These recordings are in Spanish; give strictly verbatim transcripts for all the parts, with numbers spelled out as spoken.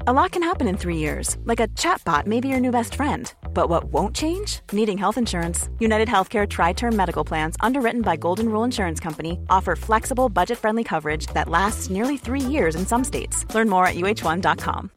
A lot can happen in three years, like a chatbot may be your new best friend. But what won't change? Needing health insurance. United Healthcare Tri-Term Medical Plans, underwritten by Golden Rule Insurance Company, offer flexible, budget-friendly coverage that lasts nearly three years in some states. Learn more at U H one dot com.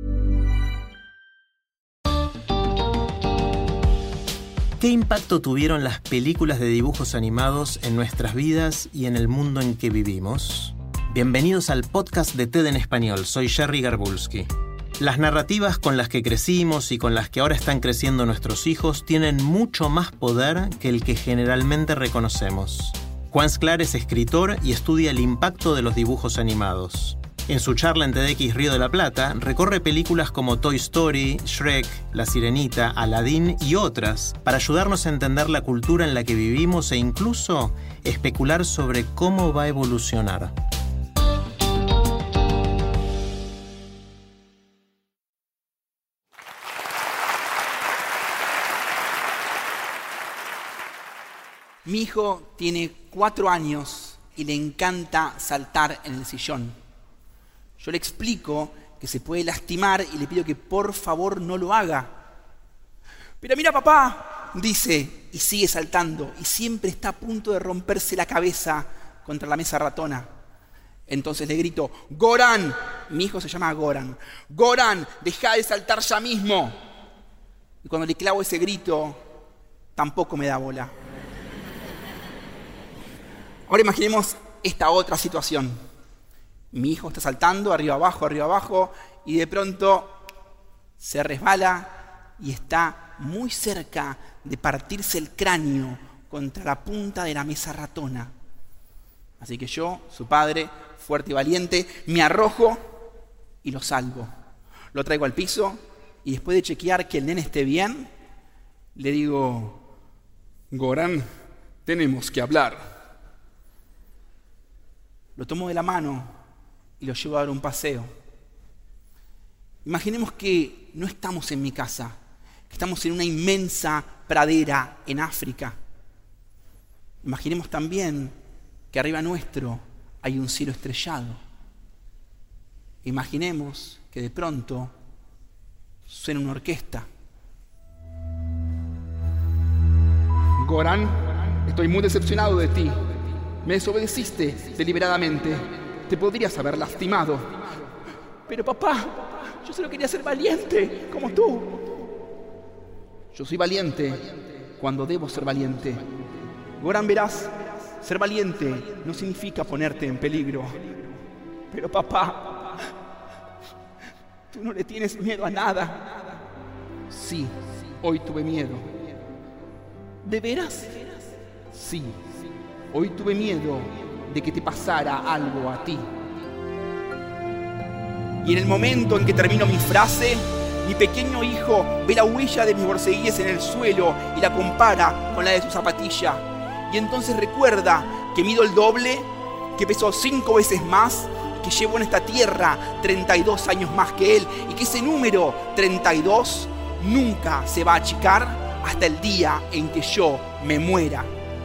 ¿Qué impacto tuvieron las películas de dibujos animados en nuestras vidas y en el mundo en que vivimos? Bienvenidos al podcast de TED en Español, soy Jerry Garbulski. Las narrativas con las que crecimos y con las que ahora están creciendo nuestros hijos tienen mucho más poder que el que generalmente reconocemos. Juan Sclar es escritor y estudia el impacto de los dibujos animados. En su charla en TEDx Río de la Plata, recorre películas como Toy Story, Shrek, La Sirenita, Aladdin y otras para ayudarnos a entender la cultura en la que vivimos e incluso especular sobre cómo va a evolucionar. Mi hijo tiene cuatro años y le encanta saltar en el sillón. Yo le explico que se puede lastimar y le pido que por favor no lo haga. Pero mira, papá, dice, y sigue saltando, y siempre está a punto de romperse la cabeza contra la mesa ratona. Entonces le grito, Goran, mi hijo se llama Goran, Goran, deja de saltar ya mismo. Y cuando le clavo ese grito, tampoco me da bola. Ahora imaginemos esta otra situación. Mi hijo está saltando arriba abajo, arriba abajo, y de pronto se resbala y está muy cerca de partirse el cráneo contra la punta de la mesa ratona. Así que yo, su padre, fuerte y valiente, me arrojo y lo salvo. Lo traigo al piso y después de chequear que el nene esté bien, le digo, Goran, tenemos que hablar. Lo tomo de la mano y lo llevo a dar un paseo. Imaginemos que no estamos en mi casa, que estamos en una inmensa pradera en África. Imaginemos también que arriba nuestro hay un cielo estrellado. Imaginemos que de pronto suena una orquesta. Goran, estoy muy decepcionado de ti. Me desobedeciste deliberadamente. Te podrías haber lastimado. Pero papá, yo solo quería ser valiente, como tú. Yo soy valiente cuando debo ser valiente. Goran, verás, ser valiente no significa ponerte en peligro. Pero papá, tú no le tienes miedo a nada. Sí, hoy tuve miedo. ¿De veras? Sí. Hoy tuve miedo de que te pasara algo a ti. Y en el momento en que termino mi frase, mi pequeño hijo ve la huella de mis borceguíes en el suelo y la compara con la de su zapatilla. Y entonces recuerda que mido el doble, que peso cinco veces más, que llevo en esta tierra treinta y dos años más que él, y que ese número treinta y dos nunca se va a achicar hasta el día en que yo me muera.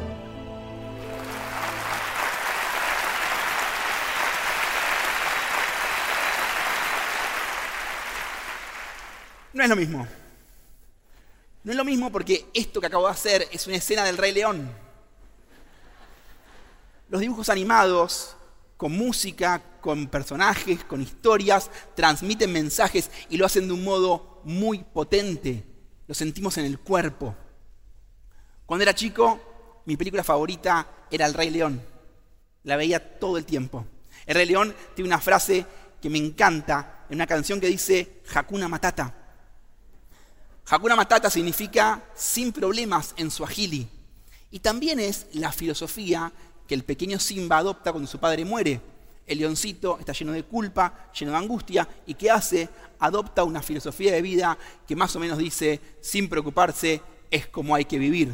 No es lo mismo. No es lo mismo porque esto que acabo de hacer es una escena del Rey León. Los dibujos animados, con música, con personajes, con historias, transmiten mensajes y lo hacen de un modo muy potente. Lo sentimos en el cuerpo. Cuando era chico, mi película favorita era El Rey León. La veía todo el tiempo. El Rey León tiene una frase que me encanta, en una canción que dice Hakuna Matata. Hakuna Matata significa sin problemas en suajili. Y también es la filosofía que el pequeño Simba adopta cuando su padre muere. El leoncito está lleno de culpa, lleno de angustia, y ¿qué hace? Adopta una filosofía de vida que más o menos dice, sin preocuparse, es como hay que vivir.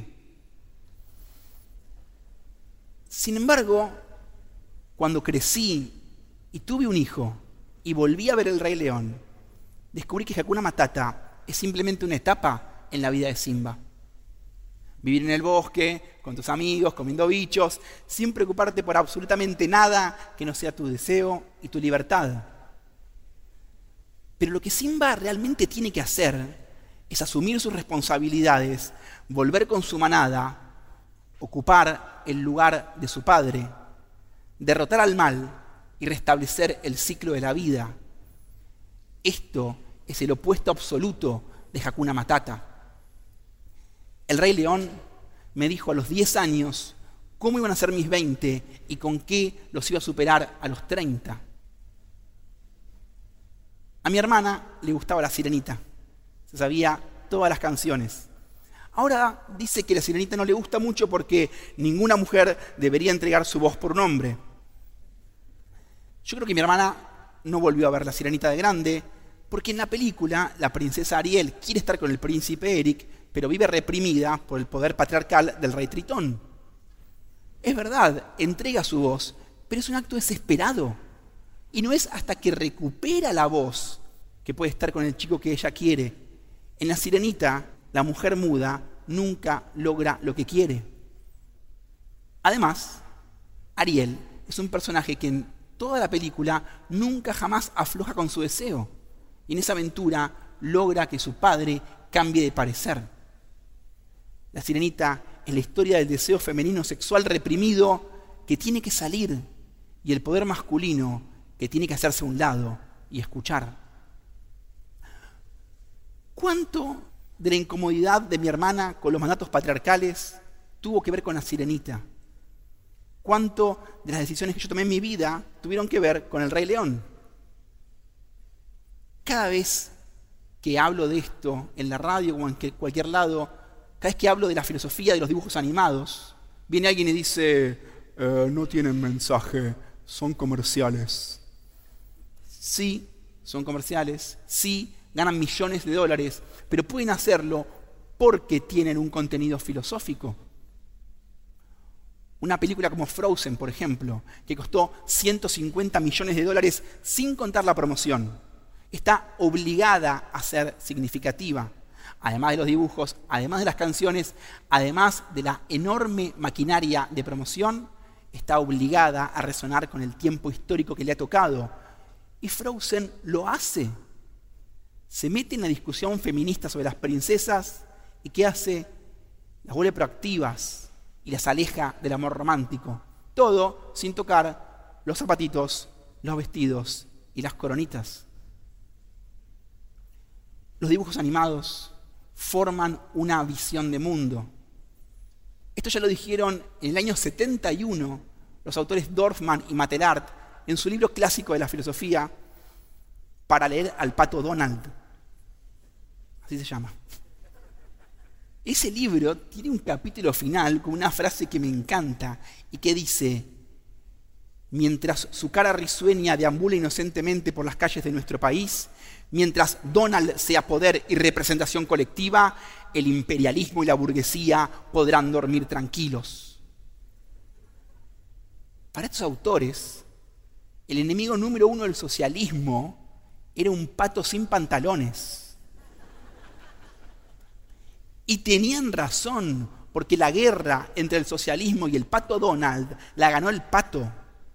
Sin embargo, cuando crecí y tuve un hijo y volví a ver El Rey León, descubrí que Hakuna Matata es simplemente una etapa en la vida de Simba. Vivir en el bosque, con tus amigos, comiendo bichos, sin preocuparte por absolutamente nada que no sea tu deseo y tu libertad. Pero lo que Simba realmente tiene que hacer es asumir sus responsabilidades, volver con su manada, ocupar el lugar de su padre, derrotar al mal y restablecer el ciclo de la vida. Esto es el opuesto absoluto de Hakuna Matata. El Rey León me dijo a los diez años cómo iban a ser mis veinte y con qué los iba a superar a los treinta. A mi hermana le gustaba La Sirenita. Se sabía todas las canciones. Ahora dice que La Sirenita no le gusta mucho porque ninguna mujer debería entregar su voz por un hombre. Yo creo que mi hermana no volvió a ver La Sirenita de grande porque en la película la princesa Ariel quiere estar con el príncipe Eric, pero vive reprimida por el poder patriarcal del rey Tritón. Es verdad, entrega su voz, pero es un acto desesperado. Y no es hasta que recupera la voz que puede estar con el chico que ella quiere. En La Sirenita, la mujer muda nunca logra lo que quiere. Además, Ariel es un personaje que en toda la película nunca jamás afloja con su deseo. Y en esa aventura logra que su padre cambie de parecer. La Sirenita es la historia del deseo femenino sexual reprimido que tiene que salir y el poder masculino que tiene que hacerse a un lado y escuchar. ¿Cuánto de la incomodidad de mi hermana con los mandatos patriarcales tuvo que ver con La Sirenita? ¿Cuánto de las decisiones que yo tomé en mi vida tuvieron que ver con el Rey León? Cada vez que hablo de esto en la radio o en cualquier lado, cada vez que hablo de la filosofía de los dibujos animados, viene alguien y dice, eh, no tienen mensaje, son comerciales. Sí, son comerciales, sí, ganan millones de dólares, pero pueden hacerlo porque tienen un contenido filosófico. Una película como Frozen, por ejemplo, que costó ciento cincuenta millones de dólares sin contar la promoción, está obligada a ser significativa. Además de los dibujos, además de las canciones, además de la enorme maquinaria de promoción, está obligada a resonar con el tiempo histórico que le ha tocado. Y Frozen lo hace. Se mete en la discusión feminista sobre las princesas y ¿qué hace? Las vuelve proactivas y las aleja del amor romántico. Todo sin tocar los zapatitos, los vestidos y las coronitas. Los dibujos animados forman una visión de mundo. Esto ya lo dijeron en el año setenta y uno los autores Dorfman y Mateart en su libro clásico de la filosofía, Para leer al pato Donald. Así se llama. Ese libro tiene un capítulo final con una frase que me encanta y que dice: mientras su cara risueña deambula inocentemente por las calles de nuestro país, mientras Donald sea poder y representación colectiva, el imperialismo y la burguesía podrán dormir tranquilos. Para estos autores, el enemigo número uno del socialismo era un pato sin pantalones. Y tenían razón, porque la guerra entre el socialismo y el pato Donald la ganó el pato.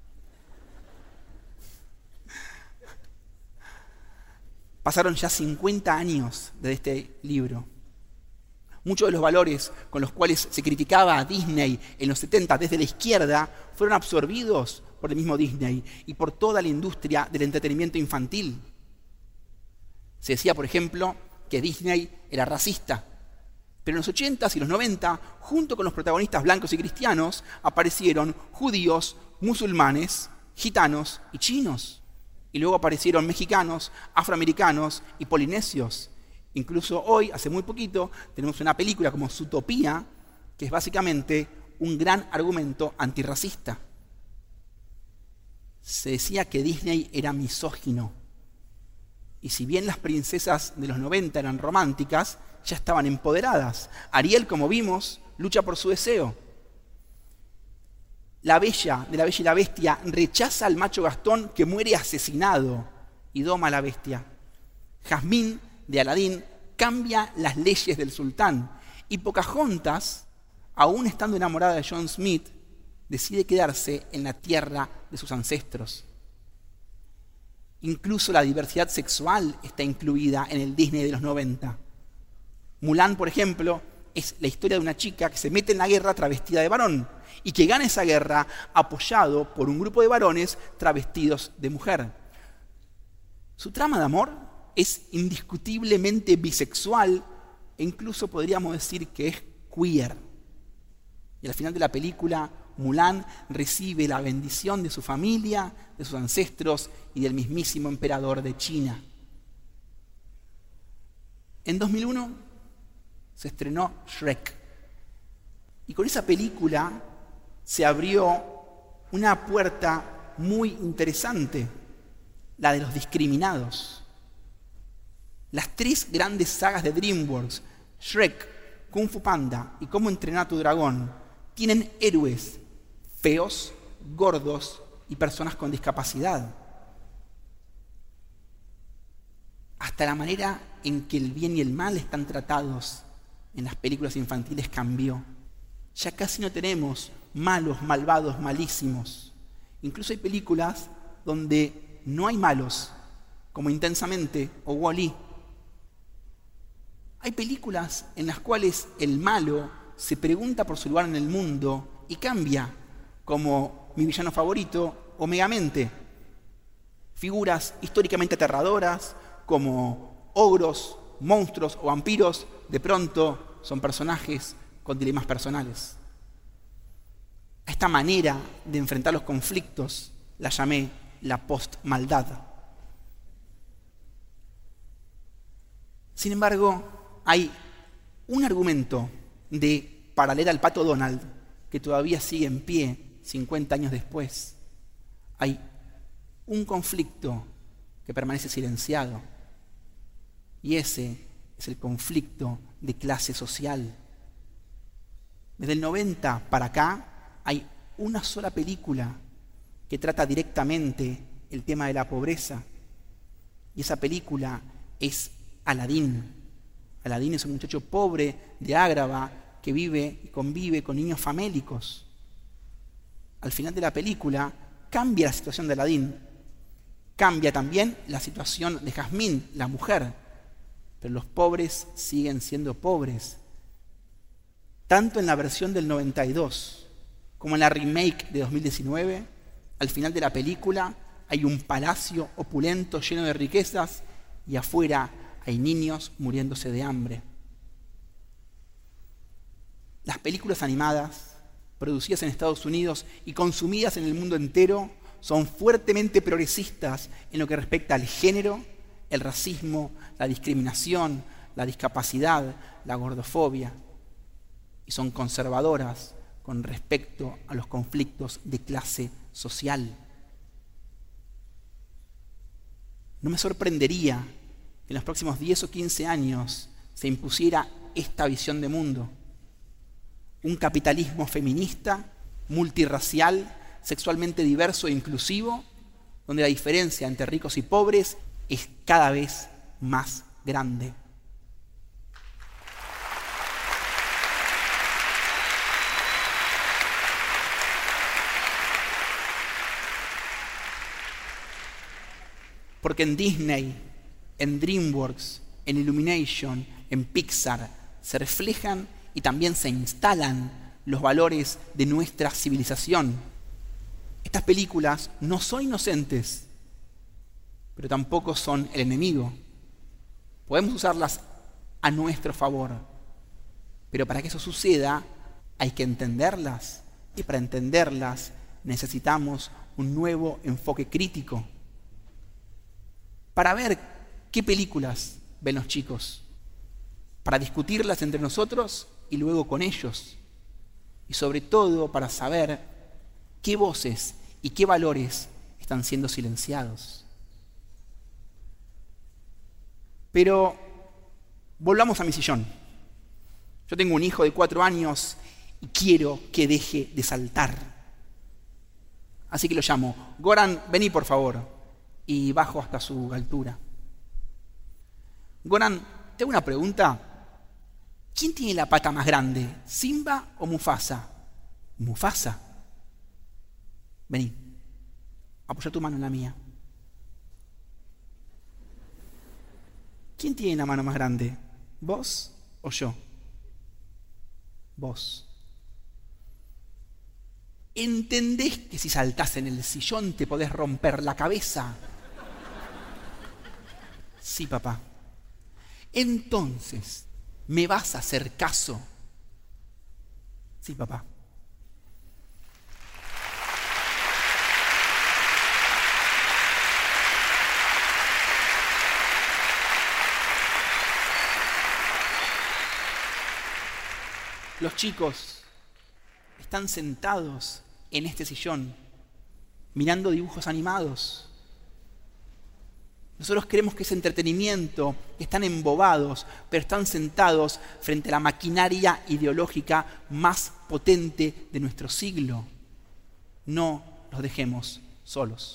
Pasaron ya cincuenta años desde este libro. Muchos de los valores con los cuales se criticaba a Disney en los setenta desde la izquierda fueron absorbidos por el mismo Disney y por toda la industria del entretenimiento infantil. Se decía, por ejemplo, que Disney era racista. Pero en los ochentas y los noventa, junto con los protagonistas blancos y cristianos, aparecieron judíos, musulmanes, gitanos y chinos. Y luego aparecieron mexicanos, afroamericanos y polinesios. Incluso hoy, hace muy poquito, tenemos una película como Zootopia, que es básicamente un gran argumento antirracista. Se decía que Disney era misógino. Y si bien las princesas de los noventa eran románticas, ya estaban empoderadas. Ariel, como vimos, lucha por su deseo. La Bella, de La Bella y la Bestia, rechaza al macho Gastón que muere asesinado y doma a la bestia. Jazmín, de Aladín, cambia las leyes del sultán. Y Pocahontas, aún estando enamorada de John Smith, decide quedarse en la tierra de sus ancestros. Incluso la diversidad sexual está incluida en el Disney de los noventa. Mulan, por ejemplo, es la historia de una chica que se mete en la guerra travestida de varón y que gana esa guerra apoyado por un grupo de varones travestidos de mujer. Su trama de amor es indiscutiblemente bisexual e incluso podríamos decir que es queer. Y al final de la película, Mulan recibe la bendición de su familia, de sus ancestros y del mismísimo emperador de China. En dos mil uno se estrenó Shrek. Y con esa película se abrió una puerta muy interesante, la de los discriminados. Las tres grandes sagas de DreamWorks, Shrek, Kung Fu Panda y Cómo entrenar a tu dragón, tienen héroes feos, gordos y personas con discapacidad. Hasta la manera en que el bien y el mal están tratados en las películas infantiles cambió. Ya casi no tenemos malos, malvados, malísimos. Incluso hay películas donde no hay malos, como Intensamente o Wall-E. Hay películas en las cuales el malo se pregunta por su lugar en el mundo y cambia, como Mi villano favorito o Megamente. Figuras históricamente aterradoras como ogros, monstruos o vampiros, de pronto son personajes con dilemas personales. A esta manera de enfrentar los conflictos la llamé la post-maldad. Sin embargo, hay un argumento de paralela al Pato Donald que todavía sigue en pie cincuenta años después. Hay un conflicto que permanece silenciado y ese es el conflicto de clase social. Desde el noventa para acá hay una sola película que trata directamente el tema de la pobreza y esa película es Aladín. Aladín es un muchacho pobre de Ágrava que vive y convive con niños famélicos. Al final de la película cambia la situación de Aladín, cambia también la situación de Jazmín, la mujer, pero los pobres siguen siendo pobres. Tanto en la versión del noventa y dos como en la remake de dos mil diecinueve, al final de la película hay un palacio opulento lleno de riquezas y afuera hay niños muriéndose de hambre. Las películas animadas, producidas en Estados Unidos y consumidas en el mundo entero, son fuertemente progresistas en lo que respecta al género, el racismo, la discriminación, la discapacidad, la gordofobia. Y son conservadoras con respecto a los conflictos de clase social. No me sorprendería que en los próximos diez o quince años se impusiera esta visión de mundo. Un capitalismo feminista, multirracial, sexualmente diverso e inclusivo, donde la diferencia entre ricos y pobres es cada vez más grande. Porque en Disney, en DreamWorks, en Illumination, en Pixar, se reflejan y también se instalan los valores de nuestra civilización. Estas películas no son inocentes, pero tampoco son el enemigo. Podemos usarlas a nuestro favor, pero para que eso suceda hay que entenderlas, y para entenderlas necesitamos un nuevo enfoque crítico para ver qué películas ven los chicos, para discutirlas entre nosotros y luego con ellos, y sobre todo para saber qué voces y qué valores están siendo silenciados. Pero volvamos a mi sillón. Yo tengo un hijo de cuatro años y quiero que deje de saltar. Así que lo llamo. Goran, vení por favor. Y bajo hasta su altura. Goran, te hago una pregunta. ¿Quién tiene la pata más grande? ¿Simba o Mufasa? Mufasa. Vení. Apoya tu mano en la mía. ¿Quién tiene la mano más grande? ¿Vos o yo? Vos. ¿Entendés que si saltás en el sillón te podés romper la cabeza? Sí, papá. Entonces, ¿me vas a hacer caso? Sí, papá. Los chicos están sentados en este sillón, mirando dibujos animados. Nosotros creemos que es entretenimiento, que están embobados, pero están sentados frente a la maquinaria ideológica más potente de nuestro siglo. No los dejemos solos.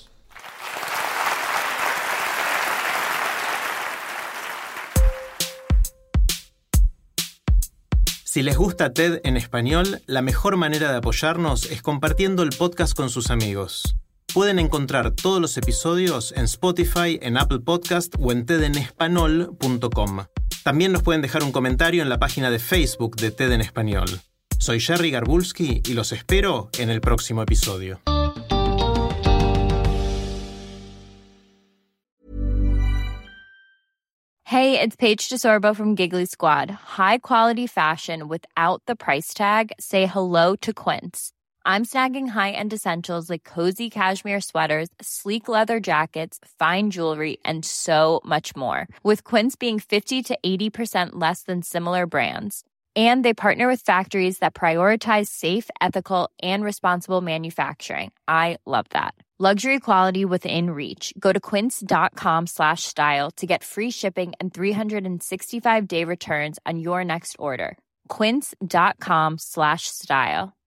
Si les gusta TED en español, la mejor manera de apoyarnos es compartiendo el podcast con sus amigos. Pueden encontrar todos los episodios en Spotify, en Apple Podcast o en ted en español punto com. También nos pueden dejar un comentario en la página de Facebook de TED en Español. Soy Jerry Garbulski y los espero en el próximo episodio. Hey, it's Paige DeSorbo from Giggly Squad. High quality fashion without the price tag. Say hello to Quince. I'm snagging high-end essentials like cozy cashmere sweaters, sleek leather jackets, fine jewelry, and so much more. With Quince being fifty to eighty percent less than similar brands. And they partner with factories that prioritize safe, ethical, and responsible manufacturing. I love that. Luxury quality within reach. Go to quince.com slash style to get free shipping and three sixty-five day returns on your next order. Quince.com slash style.